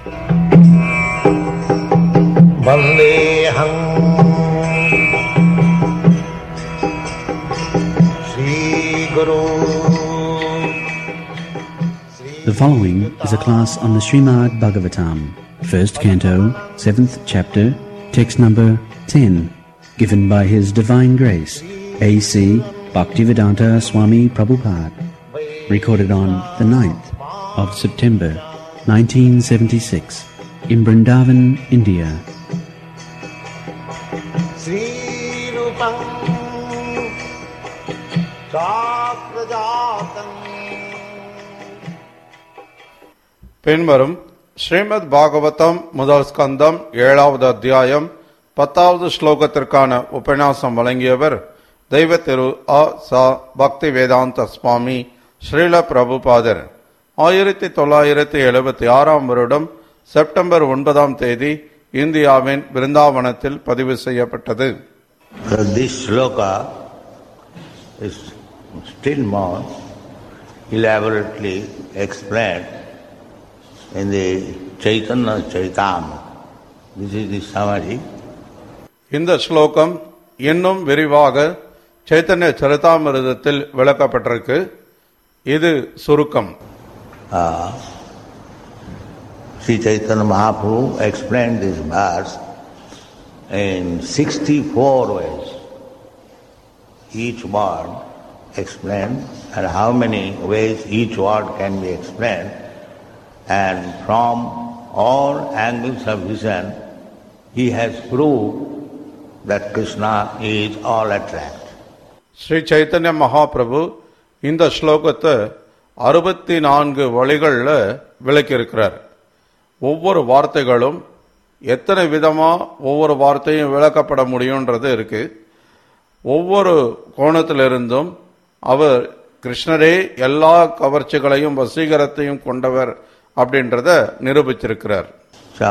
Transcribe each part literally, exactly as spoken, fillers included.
Vandeham Sri Guru. The following is a class on the Srimad Bhagavatam, first canto, seventh chapter, text number ten, given by His Divine Grace, A C Bhaktivedanta Swami Prabhupada, recorded on the ninth of September, nineteen seventy-six, in Vrindavan, India. Sri Rupam Chakrajatam. பின்வரும் ஸ்ரீமத் பாகவதம் முதல் ஸ்கந்தம் ஏழாவது அத்தியாயம் பத்தாவது ஸ்லோகத்திற்கான உபன்யாசம் வழங்கியவர் தெய்வ திரு அ ச பக்தி வேதாந்த சுவாமி ஸ்ரீல பிரபுபாதர். ஆயிரத்தி தொள்ளாயிரத்தி எழுபத்தி ஆறாம் வருடம் செப்டம்பர் ஒன்பதாம் தேதி இந்தியாவின் பிருந்தாவனத்தில் பதிவு செய்யப்பட்டது. This sloka is still more elaborately explained in the Chaitanya Charitamrita. This is the summary. இந்த ஸ்லோகம் இன்னும் விரிவாக சைத்தன்ய சரிதாமிருதத்தில் விளக்கப்பட்டிருக்கு. இது சுருக்கம். Uh, Sri Chaitanya Mahaprabhu explained this verse in sixty-four ways. Each word explained, and how many ways each word can be explained, and from all angles of vision he has proved that Krishna is all attract. Sri Chaitanya Mahaprabhu இந்த ஸ்லோகத்தை அறுபத்தி நான்கு வழிகளில் விளக்கியிருக்கிறார். ஒவ்வொரு வார்த்தைகளும் எத்தனை விதமா ஒவ்வொரு வார்த்தையும் விளக்கப்பட முடியும்ன்றது இருக்கு. ஒவ்வொரு கோணத்திலிருந்தும் அவர் கிருஷ்ணரே எல்லா கவர்ச்சிகளையும் வசீகரத்தையும் கொண்டவர் அப்படின்றத நிரூபிச்சிருக்கிறார். So,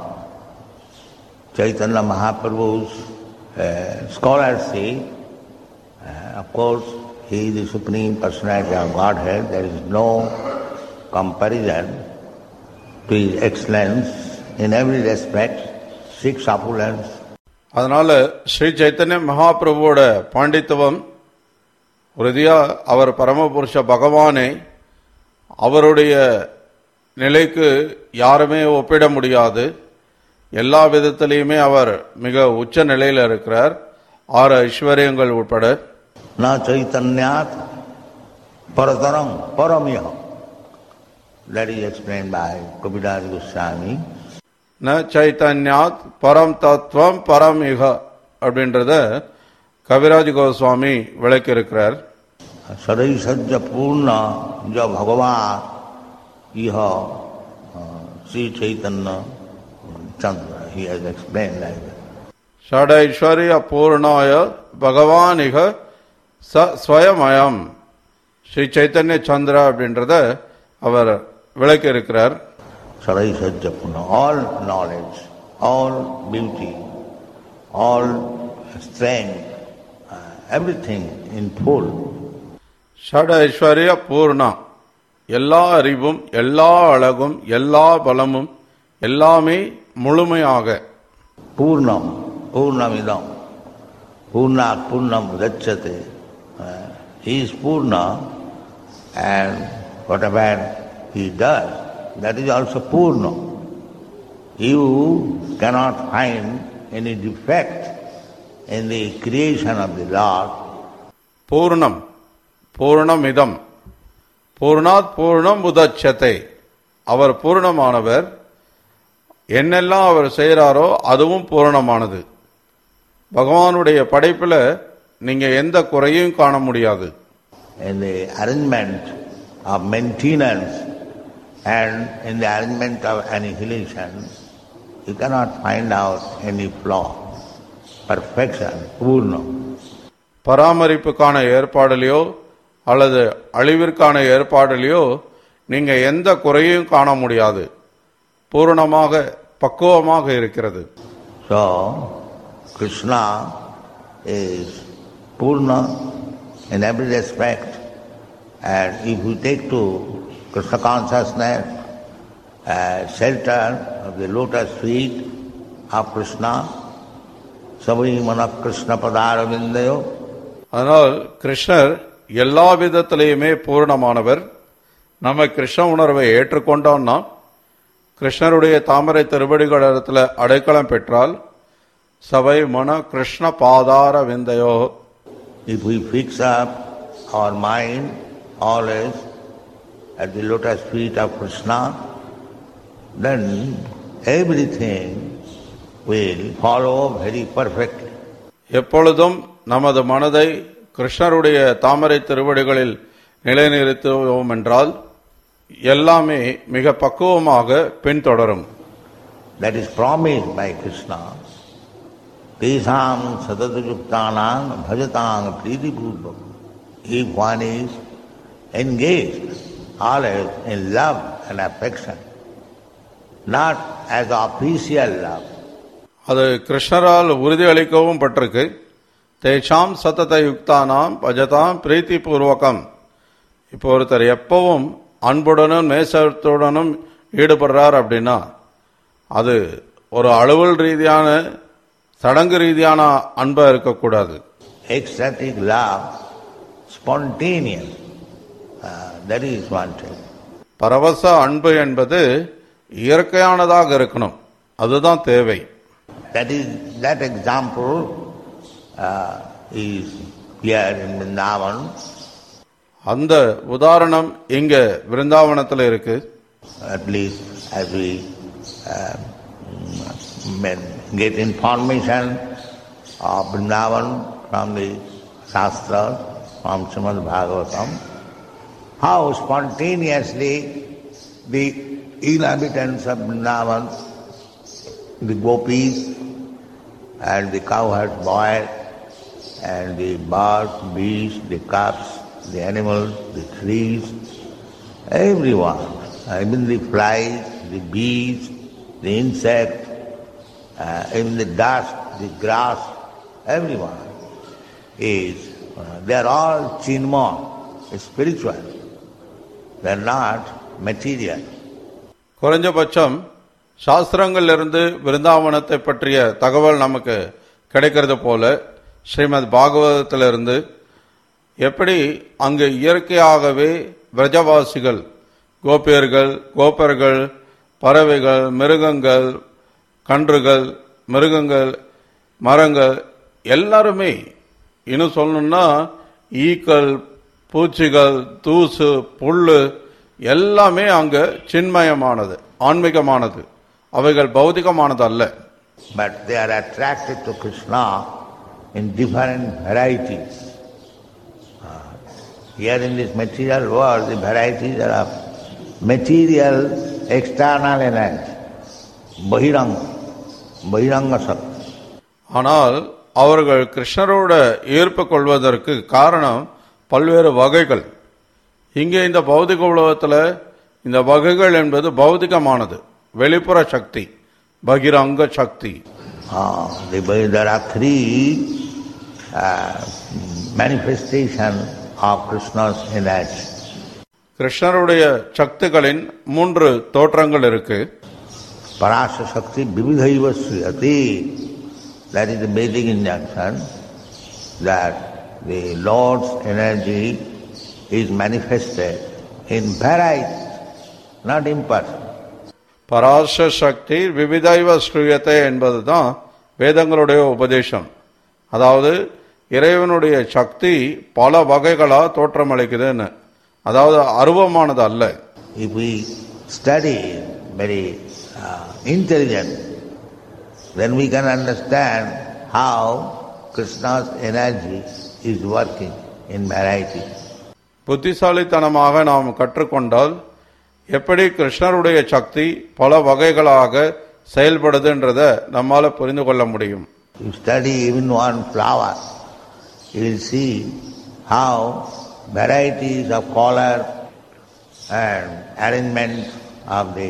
Chaitanya Mahaprabhu's uh, scholarship, uh, of course, he is the Supreme Personality of Godhead. There is no comparison to his excellence in every respect, six opulence. அதனால ஸ்ரீ சைத்தன்ய மகாபிரபுவோட பாண்டித்துவம் உறுதியா அவர் பரமபுருஷ பகவானை அவருடைய நிலைக்கு யாருமே ஒப்பிட முடியாது. எல்லா விதத்திலையுமே அவர் மிக உச்ச நிலையில் இருக்கிறார், ஆறு ஐஸ்வர்யங்கள் உட்பட. ந சைத்தன்யாத் பரதரம் பரமியம். That is explained by Kaviraj Goswami. ந சைத்தன்யாத் பரம் தத்துவம் பரம் இக அப்படின்றத கவிராஜ் கோஸ்வாமி விளக்கி இருக்கிறார். சதை சஜ்ஜ பூர்ண ஜ பகவான் இஹ ஸ்ரீ சைத்தன்ய சந்திர. He has explained like that. ஷடைஸ்வர்ய பூர்ணாய பகவான் இக ச ஸ்வயமயம். ஸ்ரீ சைத்தன்ய சந்திர அப்படின்றத அவர் விளக்கி இருக்கிறார். சதை சஜ்ஜ பூர்ண, all knowledge, all beauty, all strength, uh, everything in full. ஷடைஸ்வர்ய Poorna, எல்லா அறிவும் எல்லா அழகும் எல்லா பலமும் எல்லாமே முழுமையாக. பூர்ணம் பூர்ணமிதம் பூர்ணாத் பூர்ணம் கச்சதே. He is Purna, and whatever he does, that is also Purna. You cannot find any defect in the creation of the Lord. பூர்ணம் பூர்ணமிதம் பூர்ணாத் பூர்ணம் உதச்சதே. அவர் பூர்ணமானவர், என்னெல்லாம் அவர் செய்கிறாரோ அதுவும் பூர்ணமானது. பகவானுடைய படைப்பில் நீங்க எந்த குறையும் காண முடியாது. In the arrangement of maintenance and in the arrangement of annihilation, you cannot find out any flaw. Perfection, Purna. பராமரிப்புக்கான ஏற்பாடுலையோ அல்லது அழிவிற்கான ஏற்பாடுலையோ நீங்க எந்த குறையும் காண முடியாது. பூரணமாக பக்குவமாக இருக்கிறது. So, Krishna is Purna in every respect, and if you take to Krishna consciousness, uh, shelter of the lotus feet of Krishna. Savai mana Krishna padaravindayo. அதனால் கிருஷ்ணர் எல்லா விதத்திலேயுமே பூர்ணமானவர். நம்ம கிருஷ்ண உணர்வை ஏற்றுக்கொண்டோம்னா, கிருஷ்ணருடைய தாமரை திருவடிகளிடத்தில் அடைக்கலம் பெற்றால், சபை மன கிருஷ்ண பாதார விந்தையோ. If we fix up our mind always at the lotus feet of Krishna, then everything will follow very perfectly. எப்பொழுதும் நமது மனதை கிருஷ்ணருடைய தாமரை திருவடிகளில் நிலைநிறுத்துவோம் என்றால் எல்லாமே மிக பக்குவமாக பின்தொடரும். That is promised by Krishna. Tesam sadadayuktanam bhajatam pritipurvam. If one is engaged always in love and affection, not as official love. அது கிருஷ்ணரால் உறுதியளிக்கவும் பட்டிருக்கு. தேஷாம் சதத யுக்தானாம் பஜதாம் பிரீத்தி பூர்வகம். இப்போ ஒருத்தர் எப்பவும் அன்புடனும் நேசத்துடனும் ஈடுபடுறார் அப்படின்னா அது ஒரு அலுவல் ரீதியான சடங்கு ரீதியான அன்பா இருக்கக்கூடாது. Ecstatic love, spontaneous, uh, that is wanted. பரவச அன்பு என்பது இயற்கையானதாக இருக்கணும், அதுதான் தேவை. That is that example uh, is here in Vrindavan. அந்த உதாரணம் இங்க விருந்தாவனத்தில் இருக்கு. At least as we uh, get information of Vrindavan from the Shastras, from Srimad Bhagavatam, how spontaneously the inhabitants of Vrindavan, the gopis and the cowherd boys and the birds, beasts, the cubs, the animals, the trees, everyone, even the flies, the bees, the insects, uh, even the dust, the grass, everyone is, uh, they are all chinmaya, spiritual. They are not material. குறைஞ்சபட்சம் சாஸ்திரங்களிலிருந்து விருந்தாவனத்தை பற்றிய தகவல் நமக்கு கிடைக்கிறது போல ஸ்ரீமத் பாகவதத்திலிருந்து எப்படி அங்கு இயற்கையாகவே விரஜவாசிகள், கோபியர்கள், கோப்பர்கள், பறவைகள், மிருகங்கள், கன்றுகள், மிருகங்கள், மரங்கள் எல்லாருமே, இன்னும் சொல்லணும்னா ஈக்கள், பூச்சிகள், தூசு, புல்லு எல்லாமே அங்கு சின்மயமானது, ஆன்மீகமானது. அவைகள் பௌதிகமானது அல்ல. But they are attracted to Krishna in different varieties. Uh, here in this material world, the varieties are of material external energy, bahiranga, bahiranga sakti. ஆனால் அவர்கள் கிருஷ்ணரோட ஈர்ப்பு கொள்வதற்கு காரணம் பல்வேறு வகைகள். இங்கே இந்த பௌதிக உலகத்தில் இந்த வகைகள் என்பது பௌதிகமானது, வெளிப்புற சக்தி, பகிரங்க சக்தி. Uh, the, there are three uh, manifestations of Krishna's energy. கிருஷ்ணருடைய சக்திகளின் மூன்று தோற்றங்கள் இருக்கு. Parasya Shakti Vividhaiva Sriyati. That is the basic injunction, that the Lord's energy is manifested in variety, not in person. பராச சக்தி விவிதைவ ஸ்ரூயத்தை என்பதுதான் வேதங்களுடைய உபதேசம். அதாவது இறைவனுடைய சக்தி பல வகைகளா தோற்றமளிக்குதுன்னு, அதாவது அருவமானது அல்ல. If we study very uh, intelligent, then we can understand how Krishna's energy is working in variety. புத்திசாலித்தனமாக நாம் கற்றுக்கொண்டால் எப்படி கிருஷ்ணருடைய சக்தி பல வகைகளாக செயல்படுதுன்றத நம்மால புரிந்து கொள்ள முடியும். You study even one flower, you will see how varieties of color and arrangement of the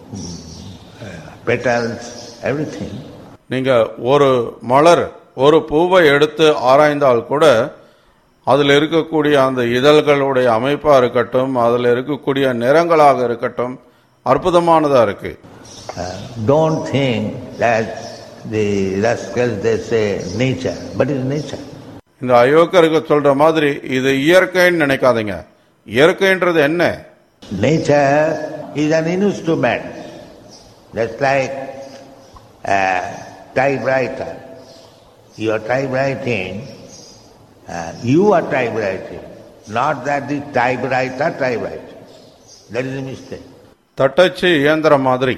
petals, everything. நீங்க ஒரு மலர், ஒரு பூவை எடுத்து ஆராய்ந்தால் கூட அதில் இருக்கக்கூடிய அந்த இதழ்களுடைய அமைப்பா இருக்கட்டும், அதில் இருக்கக்கூடிய நிறங்களாக இருக்கட்டும், அற்புதமானதா இருக்கு. Uh, don't think that the rascals they say nature, but it's nature. இந்த அயோக்கருக்கு சொல்ற மாதிரி இது இயற்கைன்னு நினைக்காதீங்க. இயற்கைன்றது என்ன? Nature is an instrument, just like a typewriter. You are typewriting, uh, you are typewriting, not that the typewriter typewriting. That is a mistake. தட்டச்சு இயந்திரம் மாதிரி.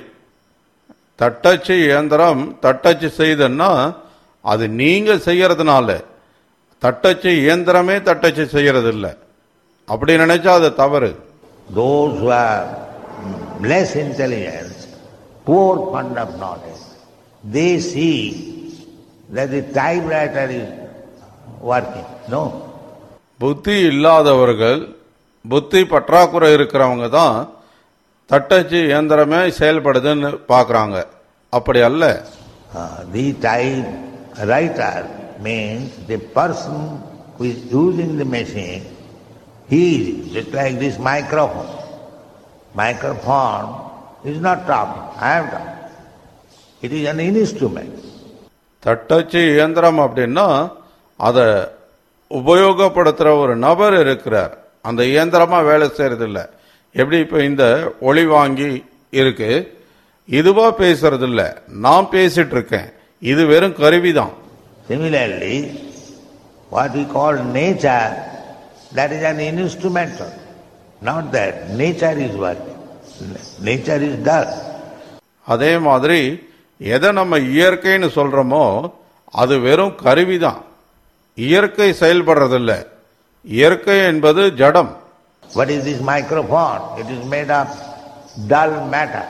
தட்டச்சு இயந்திரம் தட்டச்சு செய்தன்னா அது நீங்க செய்யறதுனால, தட்டச்சு இயந்திரமே தட்டச்சு செய்யறது இல்லை. அப்படி நினைச்சா அது தவறு. Those who are less intelligent, poor fund of knowledge, they see that the typewriter is working. No. புத்தி இல்லாதவர்கள், புத்தி பற்றாக்குறை இருக்கிறவங்க தான் தட்டச்சு இயந்திரமே செயல்படுதுன்னு பார்க்கறாங்க. அப்படி அல்ல. The typewriter means the person who is using the machine, he is just like this microphone. Microphone is not talking, I am talking. It is an instrument. தட்டச்சு இயந்திரம் அப்படின்னா அதை உபயோகப்படுத்துற ஒரு நபர் இருக்கிறார். அந்த இயந்திரமா வேலை செய்யறது இல்லை. எப்படி இப்ப இந்த ஒளி வாங்கி இருக்கு, இதுவா பேசுறது இல்லை, நான் பேசிட்டு இருக்கேன். இது வெறும் கருவிதான். Similarly, what we call nature, that is an instrumental. Not that nature is working. Nature is dull. அதே மாதிரி எதை நம்ம இயற்கைன்னு சொல்றோமோ அது வெறும் கருவிதான். இயற்கை செயல்படுறதில்லை. இயற்கை என்பது ஜடம். What is this microphone? It is made of dull matter.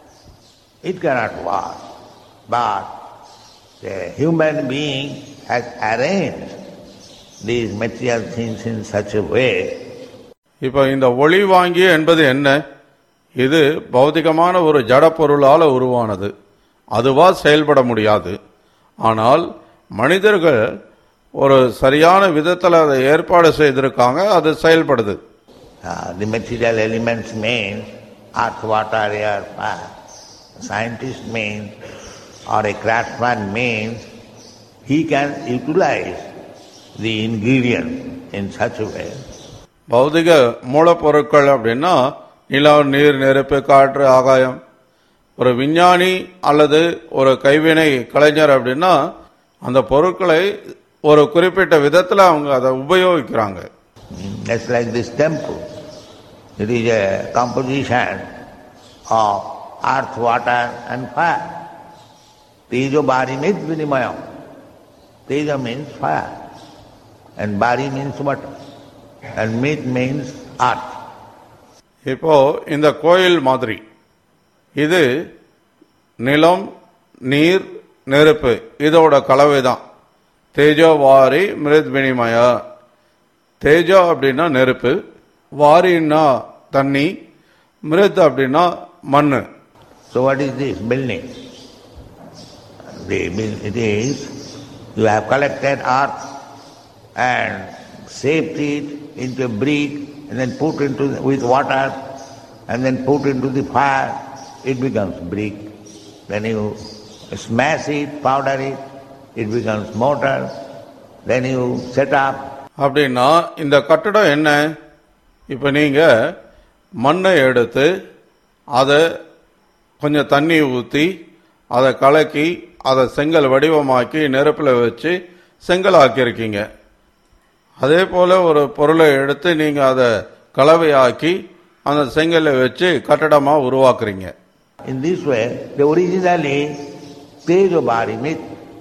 It cannot work. But the human being has arranged these material things in such a way. இப்ப இந்த ஒளி வாங்கி என்பது என்ன? இது பௌதிகமான ஒரு ஜட பொருளால உருவானது. அதுவா செயல்பட முடியாது. ஆனால் மனிதர்கள் ஒரு சரியான விதத்தில் அதை ஏற்பாடு செய்திருக்காங்க, அது செயல்படுது. Uh, the material elements means earth, water, air, fire. A scientist means, or a craftsman means, he can utilize the ingredients in such a way. பௌதிக மூலப்பொருட்கள் அப்படின்னா நிலம், நீர், நெருப்பு, காற்று, ஆகாயம். ஒரு விஞ்ஞானி அல்லது ஒரு கைவினை கலைஞர் அப்படின்னா அந்த பொருட்களை ஒரு குறிப்பிட்ட விதத்தில் அவங்க அதை உபயோகிக்கிறாங்க. Just like this temple, it is a composition of earth, water and fire. Tejo bari means vinimayam. Teja means fire and bari means water and meat means earth. இப்போ இந்த கோயில் மாதிரி இது நிலம், நீர், நெருப்பு இதோட கலவைதான். தேஜோ வாரி மிருத் வினிமய. தேஜோ அப்படின்னா நெருப்பு, வாரின்னா தண்ணி, மிருத் அப்படின்னா மண்ணு. So what is this building? It is, you have collected earth and shaped it into a brick and then put into with water and then put into the fire. It becomes brick. Then you smash it, powder it, it becomes mortar. Then you set up. அப்படின்னா இந்த கட்டடம் என்ன? இப்ப நீங்க மண்ணை எடுத்து அதை கொஞ்சம் தண்ணி ஊற்றி அதை கலக்கி அதை செங்கல் வடிவமாக்கி நெருப்பில் வச்சு செங்கல் ஆக்கியிருக்கீங்க. அதே போல ஒரு பொருளை எடுத்து நீங்க அதை கலவையாக்கி அந்த செங்கலை வச்சு கட்டடமா உருவாக்குறீங்க. In this way, the originally Tejo bari means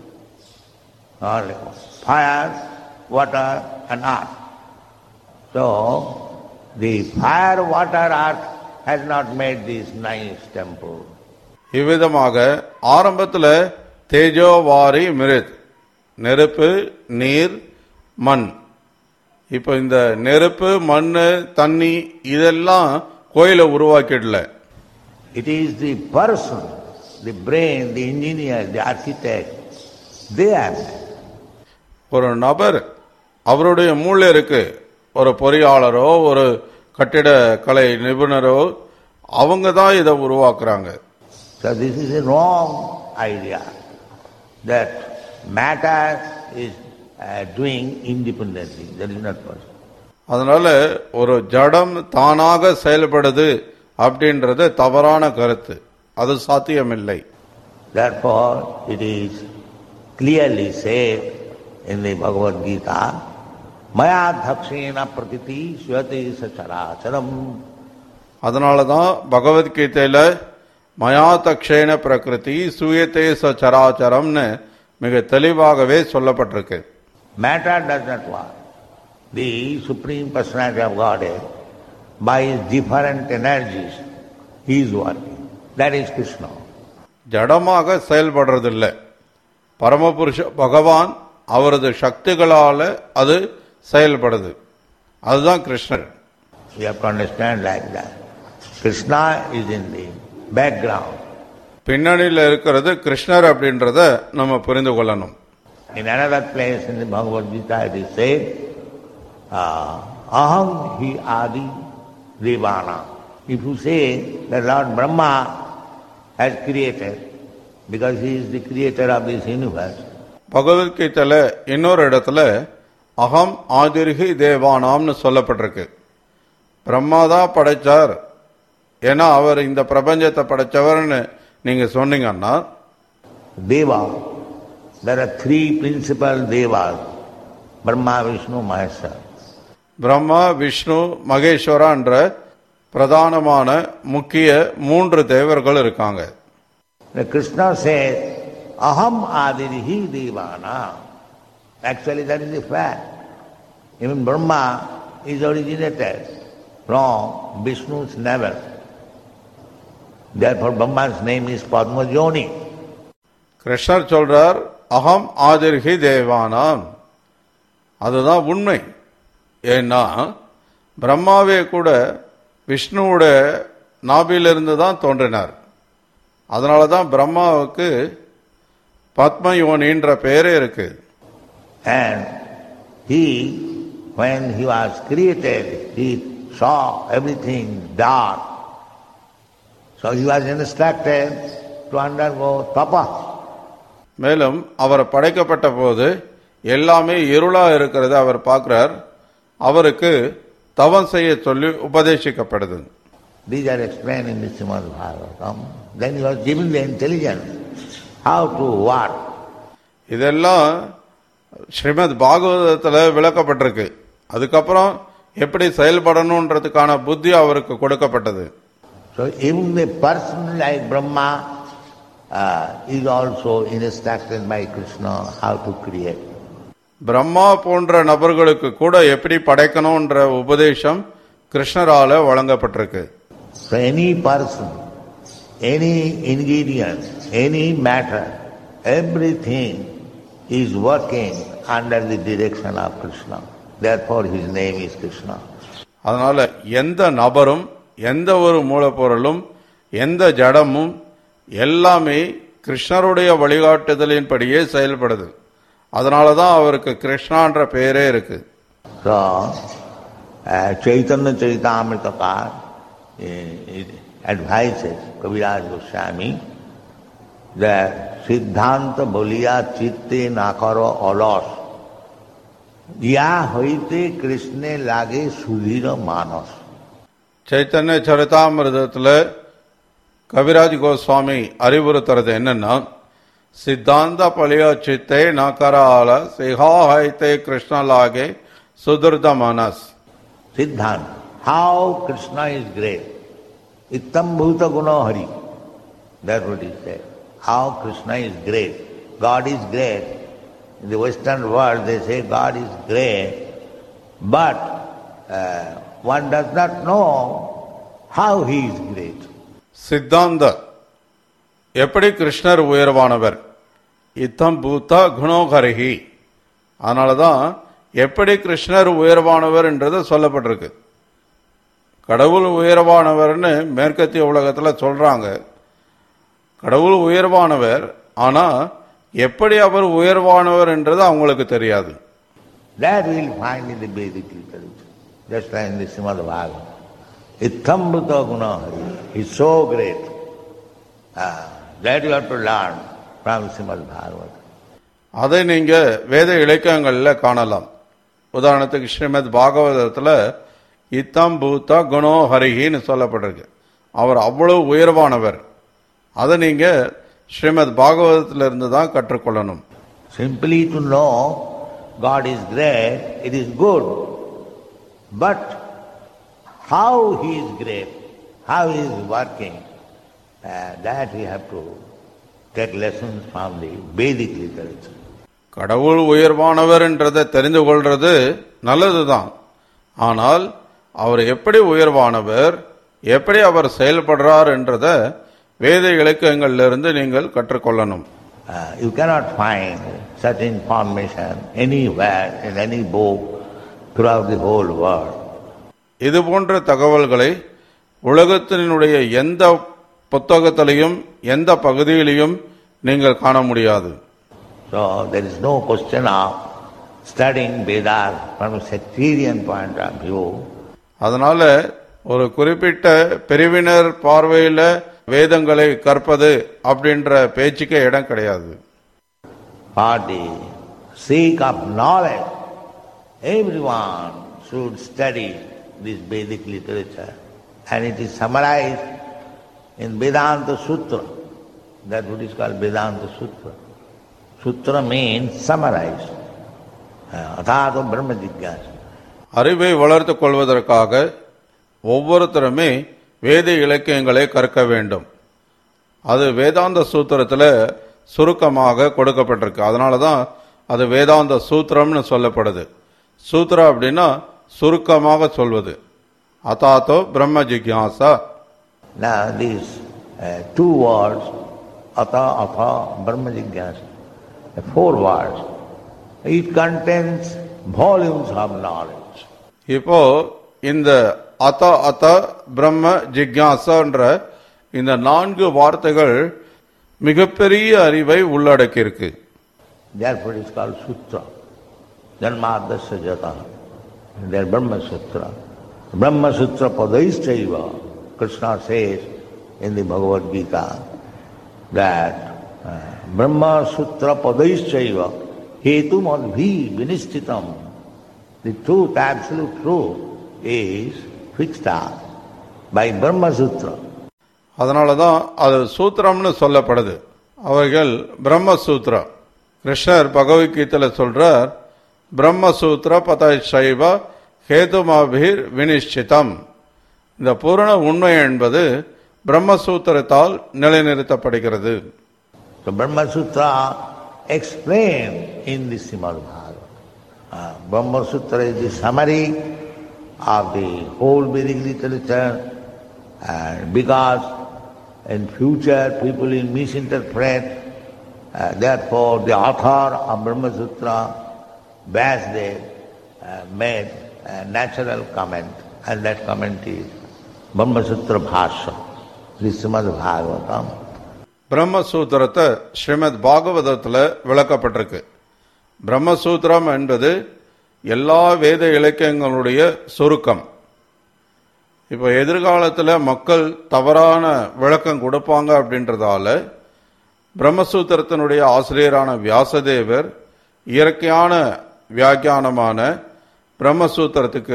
fire, water and earth. So the fire, water, earth has not made this nice temple. இவ்விதமாக ஆரம்பத்தில் தேஜோ வாரி மிருத், நெருப்பு, நீர், மண். இப்போ இந்த நெருப்பு, மண், தண்ணி இதெல்லாம் கோயிலை உருவாக்கிடல. It is the person, the brain, the engineer, the architect, they are. ஒரு நபர் அவருடைய மூளை இருக்கு. ஒரு பொறியாளரோ ஒரு கட்டிட கலை நிபுணரோ அவங்க தான் இதை உருவாக்குறாங்க. So this is a wrong idea that matter is uh, doing independently. That is not possible. அதனால ஒரு ஜடம் தானாக செயல்படுது அப்படின்றது தவறான கருத்து. அது சாத்தியமில்லை. Therefore it is clearly said in the Bhagavad Gita, Maya dhakshena prakriti swati sacharacharam. அதனாலதான் பகவத்கீதையில மயா தக்ஷேன பிரகிருதி சூயத்தே சராச்சரம்னு மிக தெளிவாகவே சொல்லப்பட்டிருக்கு. Matter does not work. The Supreme Personality of Godhead, by his different energies, he is working. That is Krishna. ஜடமாக செயல்படுறதில்லை. பரமபுருஷ பகவான் அவரது சக்திகளால அது செயல்படுது. அதுதான் கிருஷ்ணர். We have to understand like that. Krishna is in the background. பின்னணியில் இருக்கிறது கிருஷ்ணர் அப்படின்றத நம்ம புரிந்து கொள்ளணும். In another place in the Bhagavad Gita it is said, aham hi adi devana. If you say that Lord Brahma has created, because he is the creator of this universe. பகவத்கீதையில இன்னொரு இடத்துல அகம் ஆதிர்ஹி தேவானாம்னு சொல்லப்பட்டிருக்கு. பிரம்மாதான் படைச்சார், ஏன்னா அவர் இந்த பிரபஞ்சத்தை படைச்சவர்னு நீங்க சொன்னீங்கன்னா, Deva, there are three principal devas, Brahma, Vishnu, Maheshwara. Brahma, Vishnu, Maheshwara என்ற பிரதானமான முக்கிய மூன்று தேவர்கள் இருக்காங்க. Krishna says, aham adirhi devana. Actually that is the fact. Even Brahma is originated from Vishnu's navel. Therefore Brahma's name is Padmajoni. கிருஷ்ணர் சொல்றார் அகம் ஆதிர்ஹி தேவானாம். அதுதான் உண்மை. ஏன்னா பிரம்மாவே கூட விஷ்ணுவோட நாபிலிருந்து தான் தோன்றினார். அதனாலதான் பிரம்மாவுக்கு பத்மயோனின்ற பெயரே இருக்கு. And he, when he was created, he saw everything dark. So he was instructed to undergo tapa. மேலும் அவர் படைக்கப்பட்ட போது எல்லாமே இருளா இருக்கிறது அவர் பார்க்கிறார். அவருக்கு தவம் செய்ய சொல்லி உபதேசிக்கப்படுது. These are explained in the Srimad Bhagavatam. Then he was given the intelligence how to work. இதெல்லாம் ஸ்ரீமத் பாகவதத்துல விளக்கப்பட்டிருக்கு. அதுக்கப்புறம் எப்படி செயல்படணும்ன்றதுக்கான புத்தி அவருக்கு கொடுக்கப்பட்டது. So even the person like Brahma uh, is also instructed by Krishna how to create. Brahma போன்ற நபர்களுக்கு கூட எப்படி படைக்கணும்ன்ற உபதேசம் கிருஷ்ணரால வழங்கப்பட்டிருக்கு. So any person, any ingredient, any matter, everything is working under the direction of Krishna. Therefore his name is Krishna. அதனால எந்த நபரும் எந்த ஒரு மூலப்பொருளும் எந்த ஜடமும் எல்லாமே கிருஷ்ணருடைய வழிகாட்டுதலின்படியே செயல்படுது. அதனாலதான் அவருக்கு கிருஷ்ணான்ற பெயரே இருக்கு. So uh, Chaitanya Charitamrita uh, advises Kaviraj Goswami that Siddhanta boliya chitte nakaro alas ya hoite Krishne lage sudhira manas. Chaitanya சரிதாமிரதத்துல Kaviraj Goswami அறிவுறுத்துறது என்னன்னா, சித்தாந்த பலியா சித்தே நகரால சிஹாஹைத்தே கிருஷ்ண லாகே சுதுர்த மனஸ். Siddhanta, how Krishna is great. Ittam bhuta guna hari. That's what he said. How Krishna is great. God is great. In the Western world they say God is great, but uh, one does not know how he is great. சித்தாந்த எப்படி கிருஷ்ணர் உயர்வானவர், இத்தம் பூத்த குணோகரிகி. அதனாலதான் எப்படி கிருஷ்ணர் உயர்வானவர் என்றது சொல்லப்பட்டிருக்கு. கடவுள் உயர்வானவர்னு மேற்கத்திய உலகத்துல சொல்றாங்க. கடவுள் உயர்வானவர், ஆனா எப்படி அவர் உயர்வானவர் என்றது அவங்களுக்கு தெரியாது. That we will find in the Vedic literature, just like in the Srimad Bhagavatam. Itthambhuta guna hari is so great. Uh, that you have to learn from Srimad Bhagavatam. அதை நீங்க வேத இலக்கியங்கள்ல காணலாம். உதாரணத்துக்கு ஸ்ரீமத் பாகவதத்துல இத்தம் பூத்தா குணோ ஹரிஹின்னு சொல்லப்பட்டிருக்கு. அவர் அவ்வளவு உயர்வானவர். அதை நீங்க ஸ்ரீமத் பாகவதத்திலிருந்து தான் கற்றுக்கொள்ளணும். Simply to know God is great, it is good. But how He is great, how He is working, uh, that we have to take lessons from the Vedic literature. கடவுள் உயர்வானவர் என்றதை தெரிந்து கொள்றது நல்லதுதான். ஆனால் அவர் எப்படி உயர்வானவர், எப்படி அவர் செயல்படுறார் என்றதை வேத இலக்கியங்களிலிருந்து நீங்கள் கற்றுக்கொள்ளணும். Uh, you cannot find such information anywhere in any book throughout the whole world. இது போன்ற தகவல்களை உலகத்தினுடைய எந்த புத்தகத்திலையும் எந்த பகுதியிலையும் நீங்கள் காண முடியாது. So there is no question of studying Vedas from a sectarian point of view. அதனால ஒரு குறிப்பிட்ட பிரிவினர் பார்வையில் வேதங்களை கற்பது அப்படின்ற பேச்சுக்கே இடம் கிடையாது. For the sake of knowledge, everyone should study this Vedic literature, and it is summarized in Vedanta Sutra. That's what is called Vedanta Sutra. Sutra means summarize. Athato Brahma Jigyasa. அறிவை வளர்த்துக் கொள்வதற்காக ஒவ்வொருத்தருமே வேத இலக்கியங்களை கற்க வேண்டும். அது வேதாந்த சூத்திரத்தில் சுருக்கமாக கொடுக்கப்பட்டிருக்கு. அதனால தான் அது வேதாந்த சூத்திரம்னு சொல்லப்படுது. சூத்திரம் அப்படின்னா சுருக்கமாக சொல்வது. அதாத்தோ பிரம்ம ஜிக்யாசா. Now these uh, two words, Atha, Atha, Brahma Jigyasa, the four words, it contains volumes of knowledge. இப்போ இந்த அத அத பிரம்ம ஜிக்யாசான்ற இந்த நான்கு வார்த்தைகள் மிகப்பெரிய அறிவை உள்ளடக்கியிருக்கு. Therefore it is called Sutra. Janmadasya jata. There Brahma Sutra. Brahma Sutra padaischaiva. Krishna says in the Bhagavad Gita that uh, Brahma Sutra padaischaiva hetu madhi vinishtitam. The truth, absolute truth is fixed up by Brahma Sutra. அதனால தான் அது சூத்திரம்னு சொல்லப்படுது. அவர்கள் பிரம்ம சூத்ரா. கிருஷ்ணர் பகவத்கீதையில் சொல்றார், பிரம்மசூத்திர பதசைவ ஹேதுமாபிர் வினிஷ்சிதம். இந்த பூரண உண்மை என்பது பிரம்மசூத்திரத்தால் நிலைநிறுத்தப்படுகிறது. So Brahma Sutra explained in the Srimad Bhagavatam. Uh, Brahma Sutra is the summary of the whole Vedic literature, and because in future people will misinterpret, uh, therefore the author of Brahma Sutra, Vyasdev, uh, made a natural comment, and that comment is Brahma Sutra Bhashya, the Srimad Bhagavatam. பிரம்மசூத்திரத்தை Srimad பாகவதத்தில் விளக்கப்பட்டிருக்கு. பிரம்மசூத்திரம் என்பது எல்லா வேத இலக்கியங்களுடைய சுருக்கம். இப்போ எதிர்காலத்தில் மக்கள் தவறான விளக்கம் கொடுப்பாங்க அப்படின்றதால பிரம்மசூத்திரத்தினுடைய ஆசிரியரான வியாசதேவர் இயற்கையான வியாக்கியானமான பிரம்மசூத்திரத்துக்கு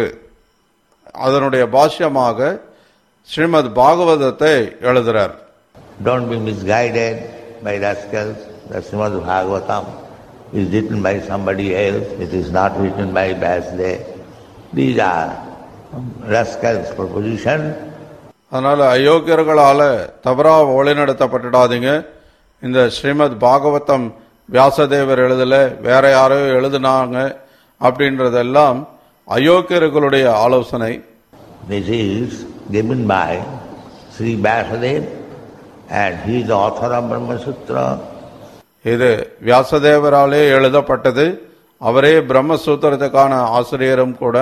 அதனுடைய பாஷ்யமாக ஸ்ரீமத் பாகவதத்தை எழுதுறார். Don't be misguided by rascals. The Srimad Bhagavatam is written by somebody else. It is not written by Vyasdev. These are rascals' proposition. அதனால அயோக்கியர்களால தவறா வழிநடத்தப்பட்டுடாதீங்க. இந்த ஸ்ரீமத் பாகவதம் வியாசதேவர் எழுதல, வேற யாரோ எழுதினாங்க அப்படின்றதெல்லாம் அயோக்கியர்களுடைய ஆலோசனை. This is given by Sri Vyasadeva, and he is the author of Brahma Sutra. இது வியாசதேவராலே எழுதப்பட்டது. அவரே பிரம்மசூத்திரத்துக்கான ஆசிரியரும் கூட.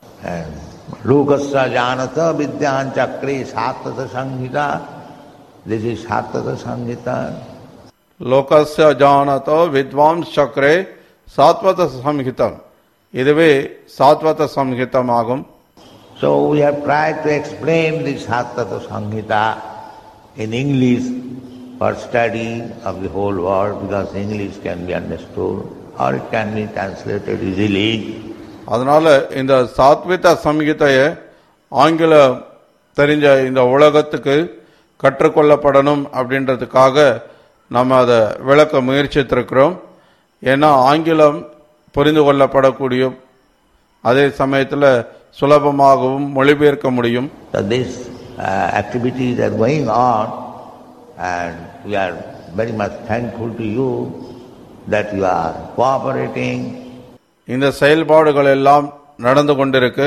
Lukasya janata vidyan chakri satata sanghita. This is satata sanghita. லோகஸ்ய ஜானதோ வித்வாம்ஸ் சக்கரே Satvata சம்ஹிதம். இதுவே சாத்வத சம்ஹிதம் ஆகும். So we have tried to explain this Sattata Samhita in English for study of the whole world, because English can be understood or it can be translated easily. அதனால இந்த சாத்வித சம்ஹிதைய ஆங்கில தெரிஞ்ச இந்த உலகத்துக்கு கற்றுக்கொள்ளப்படணும் அப்படின்றதுக்காக நம்ம அதை விளக்க முயற்சித்திருக்கிறோம். ஏன்னா ஆங்கிலம் புரிந்து கொள்ளப்படக்கூடிய அதே சமயத்தில் சுலபமாகவும் மொழிபெயர்க்க முடியும். So these uh, activities are going on, and we are very much thankful to you that you are cooperating. இந்த செயல்பாடுகள் எல்லாம் நடந்து கொண்டிருக்கு.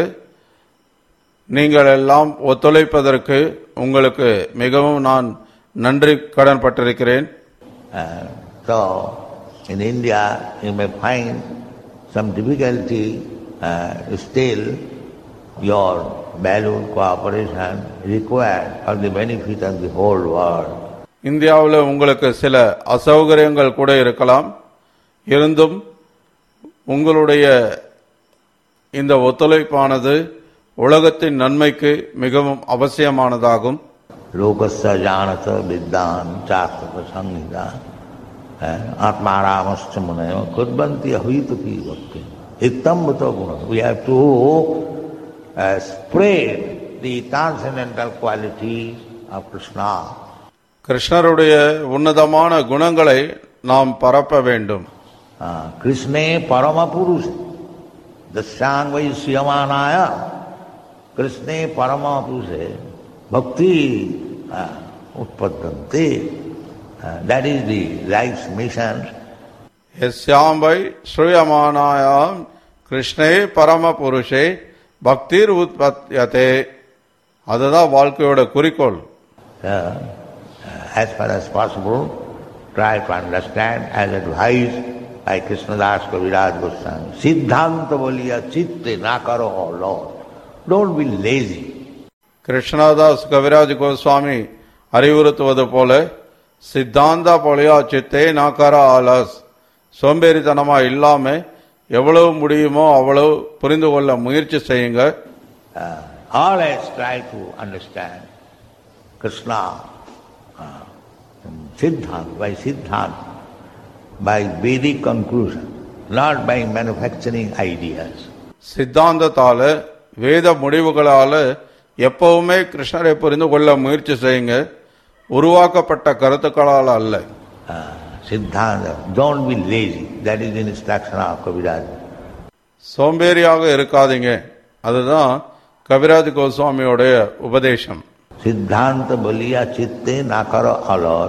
நீங்கள் எல்லாம் ஒத்துழைப்பதற்கு உங்களுக்கு மிகவும் நான் நன்றி கடன் பட்டிருக்கிறேன். Uh, so in India you may find some difficulty, uh, still your valued cooperation required for the benefit of the whole world. இந்தியாவில் உங்களுக்கு சில அசௌகரியங்கள் கூட இருக்கலாம். இருந்தும் உங்களுடைய இந்த ஒத்துழைப்பானது உலகத்தின் நன்மைக்கு மிகவும் அவசியமானதாகும். லோகஸ்ய ஜானத வித்தான் சாஸ்திர சங்கீதா ஆத்மாராமஸ்ச முனயோ குர்வந்தி அஹிதபி பக்தி இத்தம்புத குணம். We have to uh, spread the transcendental qualities of Krishna. கிருஷ்ணருடைய உன்னதமான குணங்களை நாம் பரப்ப வேண்டும். கிருஷ்ணே பரம புருஷ தஸ்யான் வை ஸ்ரீயமானாய கிருஷ்ணே பரம புருஷே பக்தி உற்பத்தந்தி. That is the life's mission. யஸ்யாம் வை ஸ்ரூயமானாயாம் கிருஷ்ணே பரம புருஷே பக்திர் உற்பத்தியதே. அதுதான் வாழ்க்கையோட குறிக்கோள். As far as possible, try to understand as advised by Krishnadas Kaviraj Goswami. Siddhanta boliya chitte na karo o Lord. Don't be lazy. Krishnadas Kaviraj Goswami அறிவுறுத்துவது போல சித்தாந்தா பொலியா சித்தே நாக்காரா ஆலாஸ், சோம்பேறித்தனமா இல்லாம எவ்வளவு முடியுமோ அவ்வளவு புரிந்து கொள்ள முயற்சி செய்யுங்க. Uh, always try to understand Krishna. Uh, Siddhant, by Siddhant, by Vedic conclusion, not by manufacturing ideas. சித்தாந்தத்தால வேத முடிவுகளால எப்பவுமே கிருஷ்ணரை புரிந்து கொள்ள முயற்சி செய்யுங்க, உருவாக்கப்பட்ட கருத்துக்களால் அல்ல. Siddhanta, don't be lazy. That is the instruction of Kaviraj. சோம்பேறியாக இருக்காதீங்க, அதுதான் கவிராஜ் கோஸ்வாமியோடைய உபதேசம். Siddhanta boliya chitte na karo alos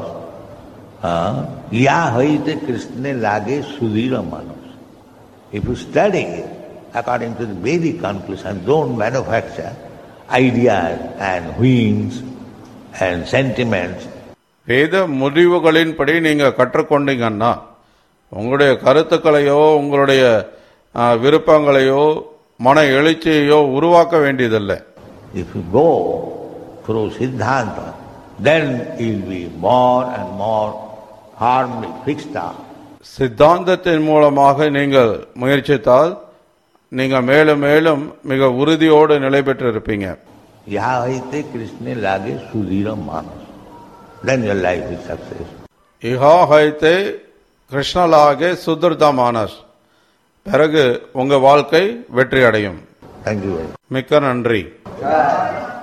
ya hoite Krishna lage sudhira manos. If you study it according to the Vedic conclusion, don't manufacture ideas and whims and sentiments. வேத முடிவுகளின்படி நீங்க கற்றுக்கொண்டீங்கன்னா உங்களுடைய கருத்துக்களையோ உங்களுடைய விருப்பங்களையோ மன எழுச்சியையோ உருவாக்க வேண்டியதில்லை. If you go through Siddhanta, then you will be more and more firmly fixed up. சித்தாந்தத்தின் மூலமாக நீங்கள் முயற்சித்தால் நீங்க மேலும் மேலும் மிக உறுதியோடு நிலை பெற்றிருப்பீங்க. Yahaite Krishna lage sudhira manas. Then your life is success. இஹாஹைத்தே கிருஷ்ணலாகே சுத்ருத Manas. பிறகு உங்க வாழ்க்கை வெற்றி அடையும். Thank you very much. மிக்க நன்றி.